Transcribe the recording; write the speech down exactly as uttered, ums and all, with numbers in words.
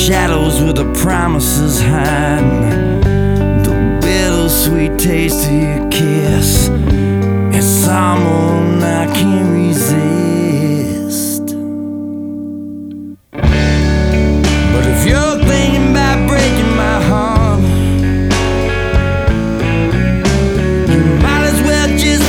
shadows where the promises hide, the bittersweet taste of your kiss. It's almost I can't